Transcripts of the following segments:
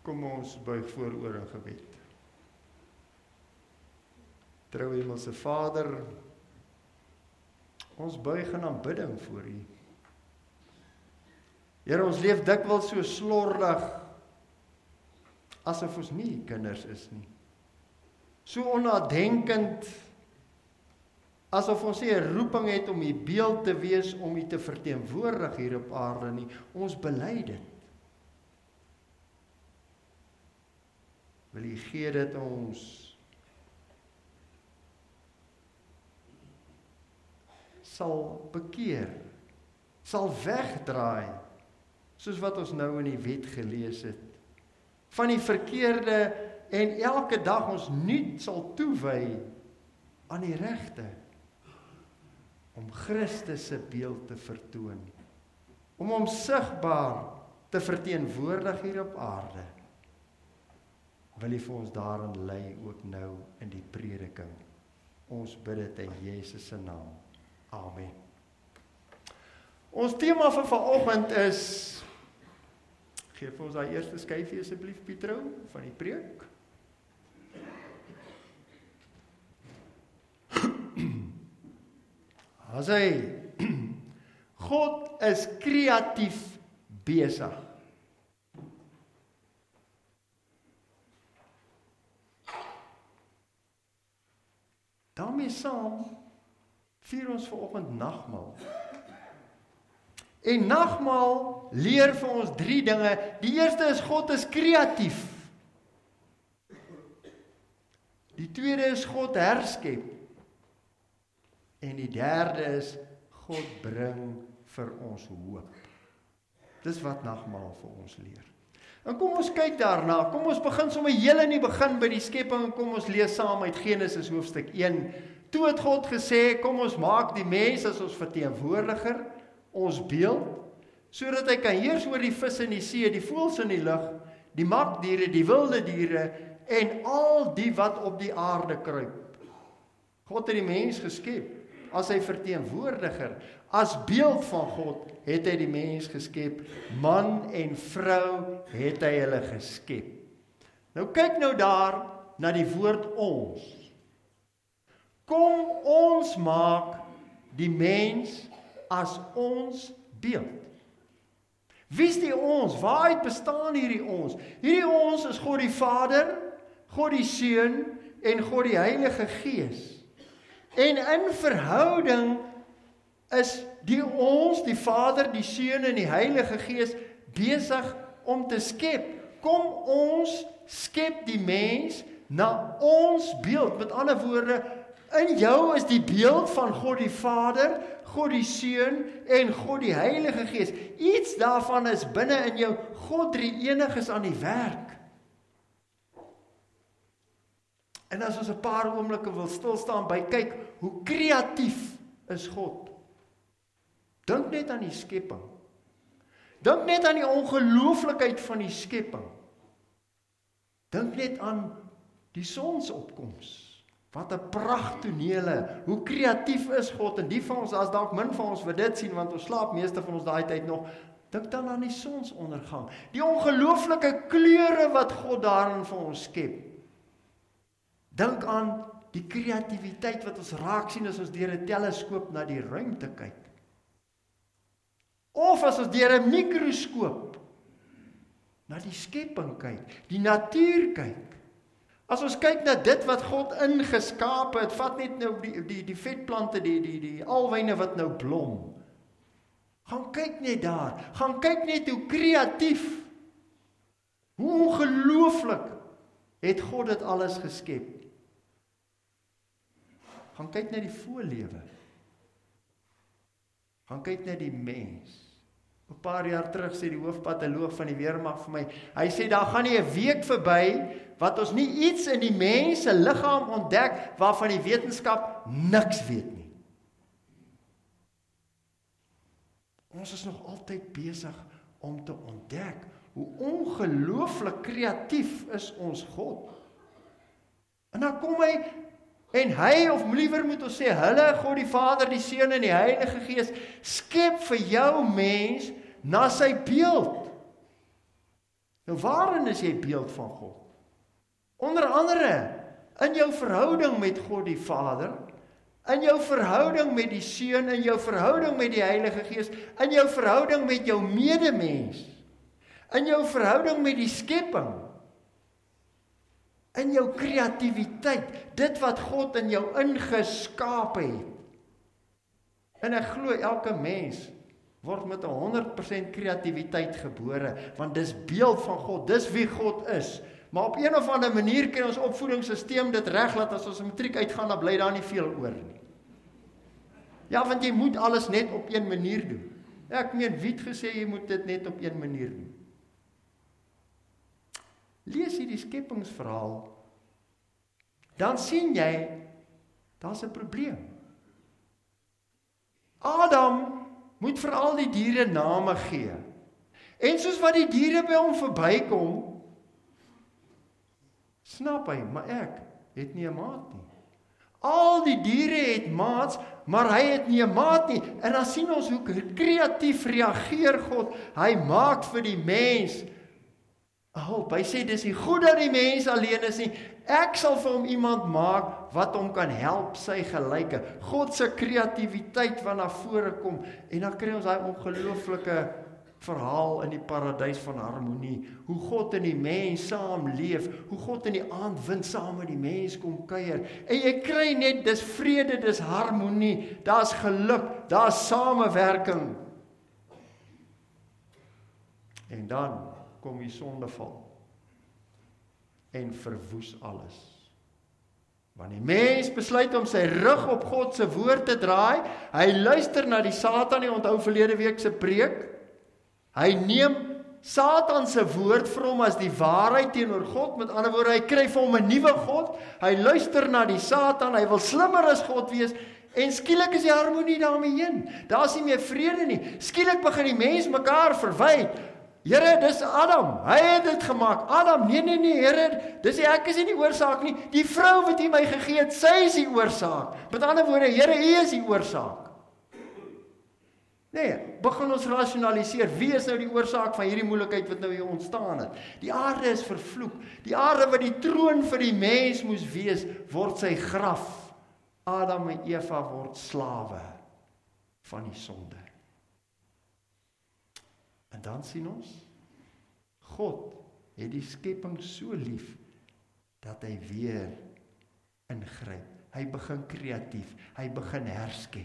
Kom ons buig vooroor in gebed. Trou Hemelse Vader, ons buig in aanbidding voor U. Here, ons leef dikwels so slordig, asof ons nie kinders is nie. So onnadenkend, asof ons nie 'n roeping het om U beeld te wees, om U te verteenwoordig hier op aarde nie. Ons bely dit. Wil U gee dit ons sal bekeer, sal wegdraai, soos wat ons nou in die wet gelees het, van die verkeerde en elke dag ons nuut sal toewy aan die regte, om Christus se beeld te vertoon, om hom sigbaar te verteenwoordig hier op aarde. Wil U vir ons daarin lei ook nou in die prediking. Ons bid dit in Jesus se naam. Amen. Ons tema vir vanoggend is, gee vir ons daai eerste skyfie asseblief Pietro van die preek. As hy, God is kreatief besig. Daarmee saam vier ons vanoggend nagmaal. En nagmaal leer vir ons 3 dinge. Die eerste is God is kreatief. Die tweede is God herskep. En die derde is God bring vir ons hoop. Dis wat nagmaal vir ons leer. En kom ons kyk daarna, kom ons begin sommer heel in die begin by die skepping, en kom ons lees saam uit Genesis hoofstuk 1. Toe het God gesê, kom ons maak die mens as ons verteenwoordiger, ons beeld, sodat hy kan heers oor die vis in die see, die voëls in die lug, die makdiere, die wilde diere, en al die wat op die aarde kruip. God het die mens geskep, as sy verteenwoordiger, as beeld van God, het hy die mens geskep, man en vrou het hy hulle geskep. Nou kyk nou daar na die woord ons. Kom ons maak die mens as ons beeld. Wie is die ons? Waaruit bestaan hierdie ons? Hierdie ons is God die Vader, God die Seun en God die Heilige Gees. En in verhouding is die ons, die Vader, die Seun en die Heilige Gees besig om te skep. Kom ons skep die mens na ons beeld. Met ander woorde, in jou is die beeld van God die Vader, God die Seun en God die Heilige Gees. Iets daarvan is binne in jou. God drie-enig is aan die werk. En as ons 'n paar oomblikke wil stilstaan by kyk, hoe kreatief is God? Dink net aan die skepping. Dink net aan die ongelooflikheid van die skepping. Dink net aan die sonsopkoms. Wat 'n pragttonele. Hoe kreatief is God? En die van ons, as dalk min van ons wat dit sien, want ons slaap meeste van ons daai tyd nog, dink dan aan die sonsondergang. Die ongelooflike kleure wat God daarin vir ons skep. Dink aan die kreatiwiteit wat ons raak sien as ons deur 'n teleskoop na die ruimte kyk. Of as ons deur 'n mikroskoop na die skepping kyk, die natuur kyk. As ons kyk na dit wat God ingeskape het, vat net nou die vetplante, die alwyne wat nou blom. Gaan kyk net daar, gaan kyk net hoe kreatief, hoe ongelooflik het God dit alles geskep. Gaan kyk na die voorlewe. Gaan kyk na die mens. 'n paar jaar terug sê die hoofpatoloog van die weermag vir my, hy sê daar gaan nie 'n week verby wat ons nie iets in die mens se liggaam ontdek waarvan die wetenskap niks weet nie. Ons is nog altyd besig om te ontdek hoe ongelooflik kreatief is ons God. En dan kom hy, en hy, of liewer moet ons sê, hulle, God die Vader, die Seun en die Heilige Gees, skep vir jou mens na sy beeld. Nou waarin is jy beeld van God? Onder andere, in jou verhouding met God die Vader, in jou verhouding met die Seun, in jou verhouding met die Heilige Gees, in jou verhouding met jou medemens, in jou verhouding met die skepping, in jou kreatiwiteit, dit wat God in jou ingeskaap het. En ek glo elke mens word met 100% kreatiwiteit gebore, want dis beeld van God, dis wie God is. Maar op een of ander manier kan ons opvoedingssysteem dit reg laat as ons matriek uitgaan, dan bly daar nie veel oor nie. Ja, want jy moet alles net op een manier doen. Ek meen, wie het gesê jy moet dit net op een manier doen? Lees jy die skepingsverhaal, dan sien jy, daar's 'n probleem. Adam moet vir al die diere name gee. En soos wat die diere by hom verbykom, snap hy, maar ek het nie 'n maat nie. Al die diere het maats, maar hy het nie 'n maat nie. En dan sien ons hoe kreatief reageer God. Hy maak vir die mens 'n hulp. Hy sê, dis nie goed dat die mens alleen is nie. Ek sal vir hom iemand maak wat hom kan help, sy gelyke. God se kreatiwiteit wat na vore kom. En dan kry ons daai ongelooflike verhaal in die paradys van harmonie. Hoe God en die mens saam leef. Hoe God in die aandwind saam met die mens kom kuier. En jy kry net, dis vrede, dis harmonie. Daar's geluk, daar's samewerking. En dan kom die sondeval en verwoes alles. Want die mens besluit om sy rug op God se woord te draai. Hy luister na die Satan, hy onthou verlede week se preek. Hy neem Satan se woord vir hom as die waarheid teenoor God. Met ander woorde, hy kry vir hom 'n nuwe God. Hy luister na die Satan, hy wil slimmer as God wees. En skielik is die harmonie daarmee heen. Daar's nie meer vrede nie. Skielik begin die mens mekaar verwy. Here, dis Adam, hy het dit gemaak. Adam, nee, Here, dis ek is nie die oorsaak nie. Die vrou wat U my gegee het, sy is die oorsaak. Met ander woorde, Here, U is die oorsaak. Nee, begin ons rasionaliseer. Wie is nou die oorsaak van hierdie moeilikheid wat nou hier ontstaan het? Die aarde is vervloek. Die aarde wat die troon vir die mens moes wees, word sy graf. Adam en Eva word slawe van die sonde. En dan sien ons, God het die skepping so lief, dat hy weer ingryp. Hy begin kreatief, hy begin herskep.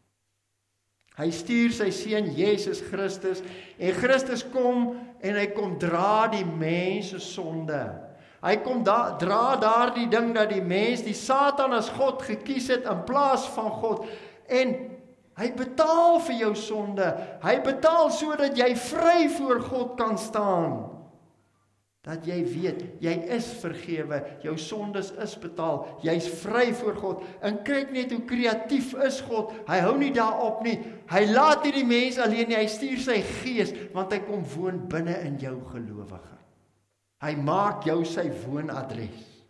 Hy stuur sy seun Jesus Christus, en Christus kom, en hy kom dra die mens se sonde. Hy kom dra daardie ding dat die mens, die Satan as God gekies het, in plaas van God, en hy betaal vir jou sonde. Hy betaal sodat jy vry voor God kan staan. Dat jy weet, jy is vergewe, jou sondes is betaal, jy's vry voor God. En kyk net hoe kreatief is God. Hy hou nie daarop nie. Hy laat nie die mens alleen nie, hy stuur sy gees, want hy kom woon binne in jou gelowige. Hy maak jou sy woonadres.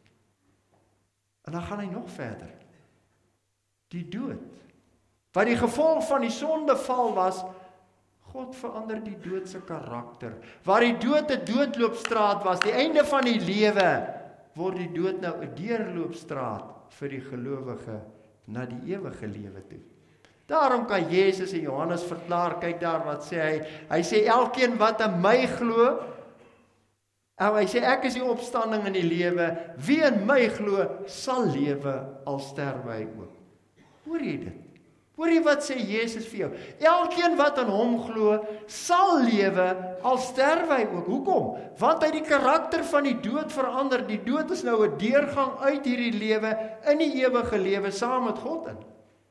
En dan gaan hy nog verder. Die dood. Wat die gevolg van die sondeval was, God verander die dood se karakter. Waar die dood 'n doodloopstraat was, die einde van die lewe, word die dood nou 'n deurloopstraat vir die gelowige na die ewige lewe toe. Daarom kan Jesus in Johannes verklaar, kyk daar wat sê hy sê elkeen wat in my glo, en hy sê ek is die opstanding in die lewe, wie in my glo sal lewe al sterwe hy ook. Hoor jy dit? Hoor jy wat sê Jesus vir jou? Elkeen wat in hom glo, sal lewe, al sterwe hy ook. Hoekom? Want hy die karakter van die dood verander. Die dood is nou 'n deurgang uit hierdie lewe, in die ewige lewe, saam met God in.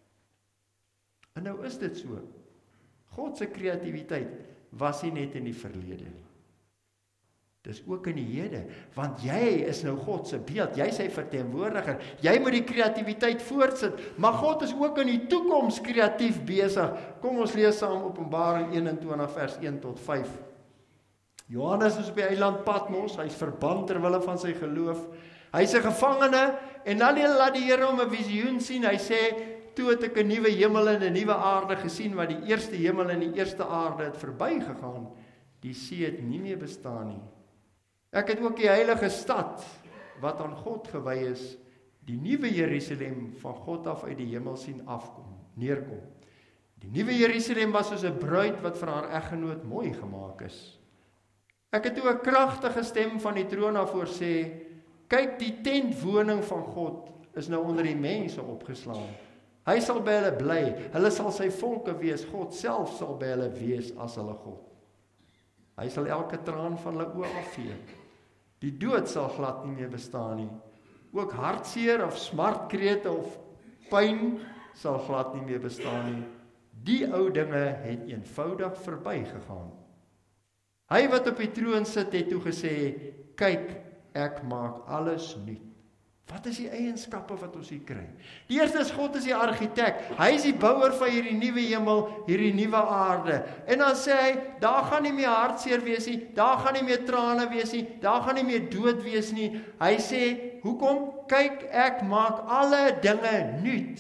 En nou is dit so. God se kreatiwiteit was nie net in die verlede nie. Dis ook in die hede, want jy is nou God se beeld, jy is sy verteenwoordiger, jy moet die kreatiwiteit voortsit, maar God is ook in die toekoms kreatief besig. Kom ons lees saam Openbaring 21 vers 1 tot 5. Johannes is op die eiland Patmos, hy is verban terwille van sy geloof, hy is 'n gevangene, en dan laat die Here hom 'n visioen sien, hy sê, toe het ek 'n nuwe hemel en 'n nuwe aarde gesien, want die eerste hemel en die eerste aarde het verbygegaan, die see het nie meer bestaan nie. Ek het ook die heilige stad, wat aan God gewy is, die nuwe Jerusalem van God af uit die hemel sien neerkom. Die nuwe Jerusalem was soos 'n bruid wat vir haar eggenoot mooi gemaak is. Ek het toe 'n kragtige stem van die troon af hoor sê, kyk, die tentwoning van God is nou onder die mense opgeslaan. Hy sal by hulle bly, hulle sal sy volke wees, God self sal by hulle wees as hulle God. Hy sal elke traan van hulle oë afvee. Die dood sal glad nie meer bestaan nie. Ook hartseer of smartkrete of pyn sal glad nie meer bestaan nie. Die ou dinge het eenvoudig verbygegaan. Hy wat op die troon sit het toe gesê, kyk, ek maak alles nuut. Wat is die eienskappe wat ons hier kry? Die eerste is, God is die argitek. Hy is die bouer van hierdie nuwe hemel, hierdie nuwe aarde. En dan sê hy, daar gaan nie meer hartseer wees nie, daar gaan nie meer trane wees nie, daar gaan nie meer dood wees nie. Hy sê, hoekom? Kyk, ek maak alle dinge nuut.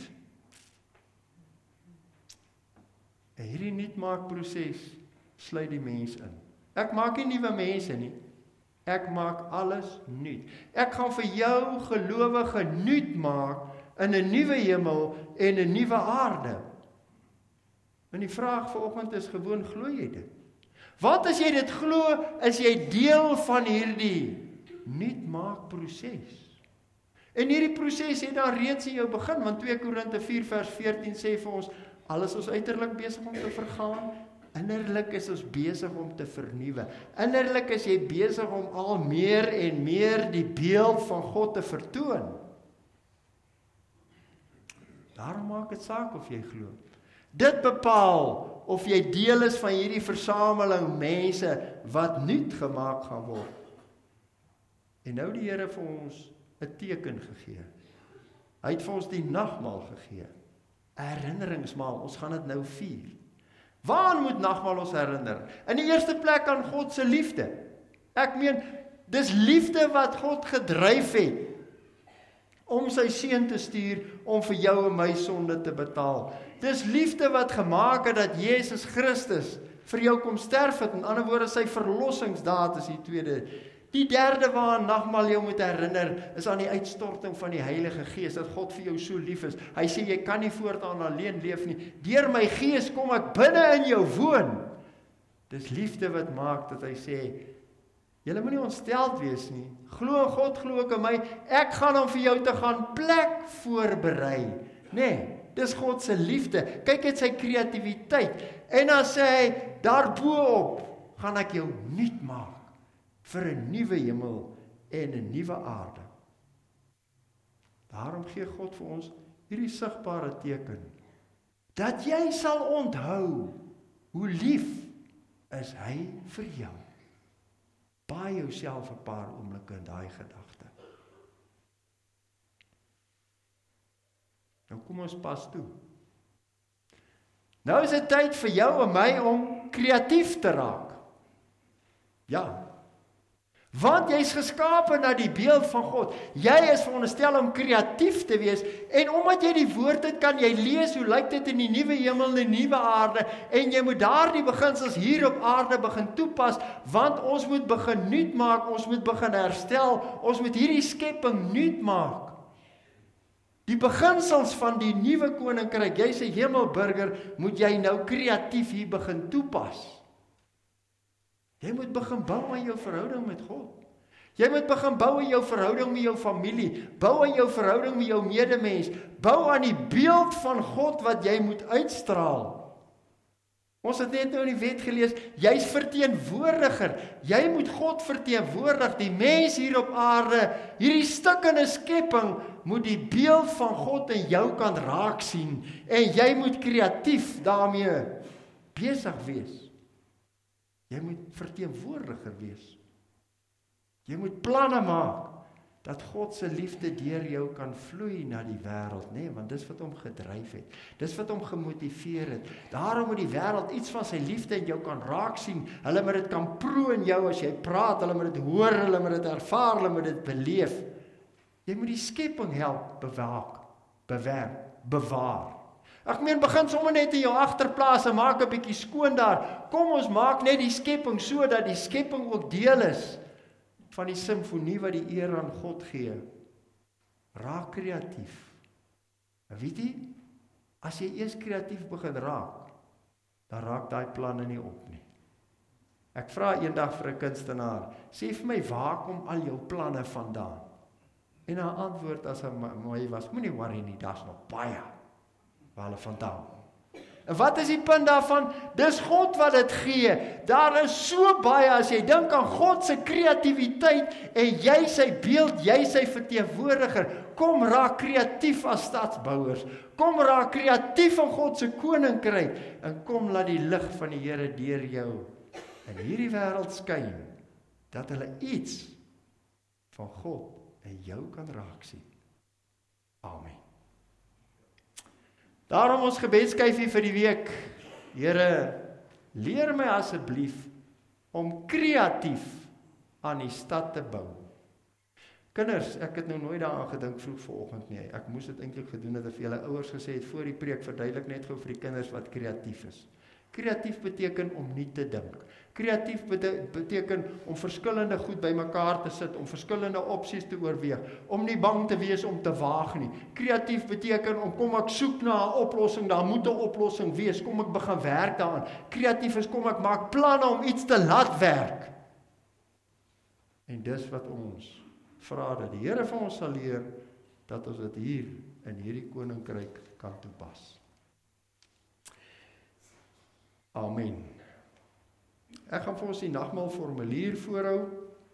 En hierdie nuutmaakproses sluit die mens in. Ek maak nie nuwe mense nie. Ek maak alles nuut. Ek gaan vir jou gelowige nuut maak in 'n nuwe hemel en 'n nuwe aarde. En die vraag vanoggend is gewoon, glo jy dit? Want as jy dit glo, is jy deel van hierdie nuutmaakproses. En hierdie proses het dan reeds in jou begin, want 2 Korinte 4 vers 14 sê vir ons, alles is uiterlik besig om te vergaan, innerlik is ons besig om te vernuwe. Innerlik is jy besig om al meer en meer die beeld van God te vertoon. Daarom maak dit saak of jy glo. Dit bepaal of jy deel is van hierdie versameling mense wat nuut gemaak gaan word. En nou die Here vir ons 'n teken gegee. Hy het vir ons die nagmaal gegee. 'n Herinneringsmaal, ons gaan dit nou vier. Waaraan moet nagmaal ons herinner? In die eerste plek aan God se liefde. Ek meen, dis liefde wat God gedryf het om sy seun te stuur om vir jou en my sonde te betaal. Dis liefde wat gemaak het dat Jesus Christus vir jou kom sterf het. In ander woorde, sy verlossingsdaad is die tweede. Die derde waaraan nagmaal jou moet herinner, is aan die uitstorting van die Heilige Gees, dat God vir jou so lief is. Hy sê, jy kan nie voortaan alleen leef nie. Deur my Gees kom ek binne in jou woon. Dis liefde wat maak dat hy sê, julle moenie ontsteld wees nie. Glo in God, glo ook in my. Ek gaan om vir jou te gaan plek voorberei. Nee, dis God se liefde. Kyk net sy kreatiwiteit. En dan sê hy, daarboop gaan ek jou nuut maak vir 'n nuwe hemel en 'n nuwe aarde. Daarom gee God vir ons hierdie sigbare teken, dat jy sal onthou hoe lief is hy vir jou. Baai jouself 'n paar oomblikke in daai gedagte. Nou kom ons pas toe. Nou is dit tyd vir jou en my om kreatief te raak. Ja. Want jy is geskape na die beeld van God. Jy is veronderstel om kreatief te wees. En omdat jy die woord het, kan jy lees hoe lyk dit in die nuwe hemel en die nuwe aarde. En jy moet daardie beginsels hier op aarde begin toepas. Want ons moet begin nuut maak. Ons moet begin herstel. Ons moet hierdie skepping nuut maak. Die beginsels van die nuwe koninkryk. Jy's 'n hemelburger. Moet jy nou kreatief hier begin toepas. Jy moet begin bou aan jou verhouding met God. Jy moet begin bou aan jou verhouding met jou familie. Bou aan jou verhouding met jou medemens. Bou aan die beeld van God wat jy moet uitstraal. Ons het net nou in die wet gelees, jy's verteenwoordiger. Jy moet God verteenwoordig. Die mens hier op aarde, hierdie stukkende skepping, moet die beeld van God in jou kan raak sien. En jy moet kreatief daarmee besig wees. Jy moet verteenwoordiger wees. Jy moet planne maak, dat God se liefde deur jou kan vloei na die wêreld, nee, want dis wat hom gedryf het. Dis wat hom gemotiveer het. Daarom moet die wêreld iets van sy liefde in jou kan raak sien. Hulle moet dit kan proe in jou as jy praat, hulle moet dit hoor, hulle moet dit ervaar, hulle moet dit beleef. Jy moet die skepping help bewaar. Ek meen, begin sommer net in jou agterplaas en maak 'n bietjie skoon daar. Kom ons maak net die skepping so dat die skepping ook deel is van die simfonie wat die eer aan God gee. Raak kreatief. En weet jy, as jy eers kreatief begin raak, dan raak daai planne nie op nie. Ek vra eendag vir 'n kunstenaar, sê vir my, waar kom al jou planne vandaan? En haar antwoord as hy my was, moenie worry nie, daar's nog baie waar hulle vandaan kom. En wat is die punt daarvan? Dis God wat dit gee. Daar is so baie, as jy dink aan God se kreatiwiteit en jy sy beeld, jy sy verteenwoordiger. Kom raak kreatief as stadsbouers. Kom raak kreatief in God se koninkryk en kom laat die lig van die Here deur jou in hierdie wêreld skyn, dat hulle iets van God in jou kan raak sien. Amen. Daarom ons gebedskyfie vir die week. Here, leer my asseblief om kreatief aan die stad te bou. Kinders, ek het nou nooit daaraan gedink vroeg vanoggend nie. Ek moes dit eintlik gedoen het, vir julle ouers gesê het voor die preek, verduidelik net gou vir die kinders wat kreatief is. Kreatief beteken om nie te dink. Kreatief beteken om verskillende goed bymekaar te sit, om verskillende opsies te oorweeg, om nie bang te wees om te waag nie. Kreatief beteken om kom ek soek na 'n oplossing, daar moet 'n oplossing wees, kom ek begin werk daaraan. Kreatief is kom ek maak planne om iets te laat werk. En dis wat ons vra dat die Here vir ons sal leer, dat ons dit hier in hierdie koninkryk kan toepas. Amen. Ek gaan vir ons die nagmaal formulier voorhou.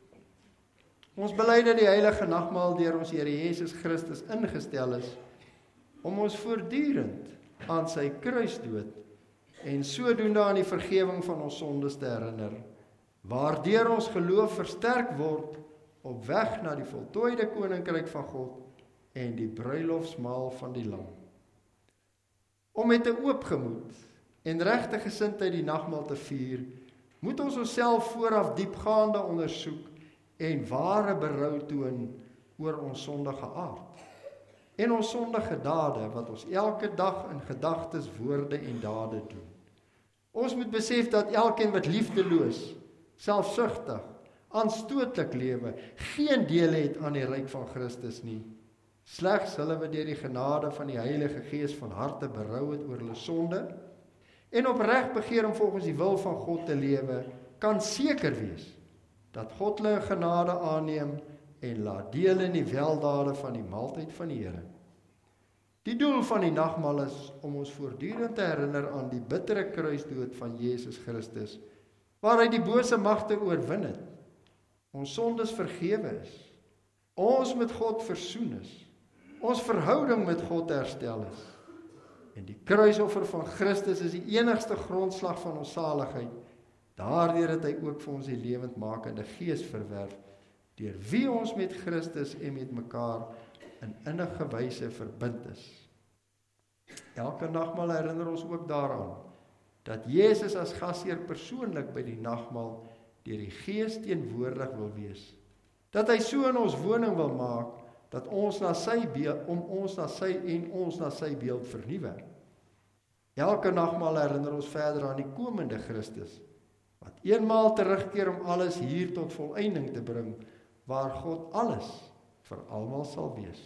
Ons bely dat die heilige nagmaal deur ons Here Jesus Christus ingestel is om ons voortdurend aan sy kruisdood en sodoende aan die vergewing van ons sondes te herinner, waardeur ons geloof versterk word op weg na die voltooide koninkryk van God en die bruilofsmaal van die Lam. Om met 'n oop gemoed en regte gesindheid die nagmaal te vier, moet ons onsself vooraf diepgaande ondersoek en ware berou toon oor ons sondige aard en ons sondige dade wat ons elke dag in gedagtes, woorde en dade doen. Ons moet besef dat elkeen wat liefdeloos, selfsugtig, aanstootlik lewe, geen deel het aan die ryk van Christus nie. Slegs hulle wat deur die genade van die Heilige Gees van harte berou het oor hulle sonde en opreg begeer om volgens die wil van God te lewe, kan seker wees dat God hulle genade aanneem en laat deel in die weldade van die maaltyd van die Here. Die doel van die nagmaal is om ons voortdurend te herinner aan die bittere kruisdood van Jesus Christus, waar hy die bose magte oorwin het, ons sondes vergewe is, ons met God versoen is, ons verhouding met God herstel is. En die kruisoffer van Christus is die enigste grondslag van ons saligheid. Daardeur het hy ook vir ons die lewendmakende Gees verwerf, deur wie ons met Christus en met mekaar in innige wyse verbind is. Elke nagmaal herinner ons ook daaraan dat Jesus as gasheer persoonlik by die nagmaal deur die Gees teenwoordig wil wees. Dat hy so in ons woning wil maak dat ons na sy beeld, ons na sy beeld vernuwe. Elke nagmaal herinner ons verder aan die komende Christus, wat eenmaal terugkeer om alles hier tot volëinding te bring, waar God alles vir almal sal wees.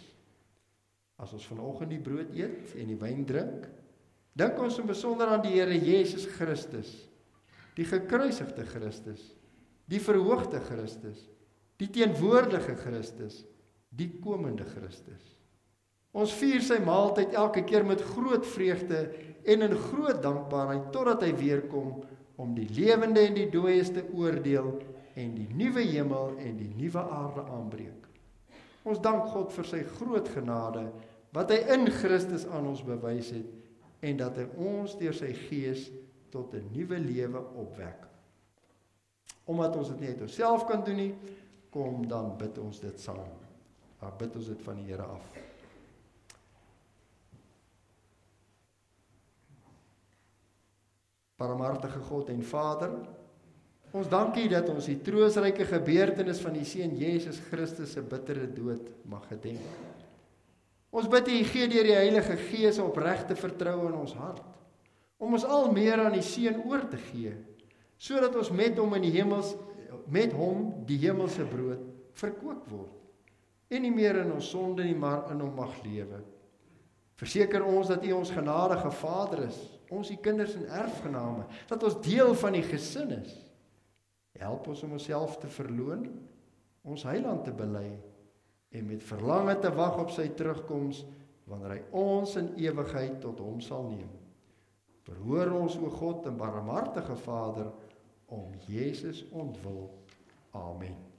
As ons vanoggend die brood eet en die wyn drink, dink ons in besonder aan die Here Jesus Christus, die gekruisigde Christus, die verhoogde Christus, die teenwoordige Christus, die komende Christus. Ons vier sy maaltyd elke keer met groot vreugde en in groot dankbaarheid totdat hy weer kom om die lewende en die dooies te oordeel en die nuwe hemel en die nuwe aarde aanbreek. Ons dank God vir sy groot genade wat hy in Christus aan ons bewys het en dat hy ons deur sy Gees tot 'n nuwe lewe opwek. Omdat ons dit nie uit onsself kan doen nie, kom dan bid ons dit saam. Bid ons dit van die Here af. Barmhartige God en Vader, ons dank U dat ons die troostryke gebeurtenis van die Seun Jesus Christus se bittere dood mag gedenk. Ons bid U gee deur die Heilige Gees opregte vertroue in ons hart, om ons al meer aan die Seun oor te gee, sodat ons met hom die hemelse brood verkoop word. En nie meer in ons sonde nie, maar in hom mag lewe. Verseker ons dat U ons genadige Vader is, ons U kinders en erfgename, dat ons deel van die gesin is. Help ons om onsself te verloon, ons Heiland te bely, en met verlange te wag op sy terugkoms, wanneer hy ons in ewigheid tot hom sal neem. Verhoor ons, o God en barmhartige Vader, om Jesus ontwil. Amen.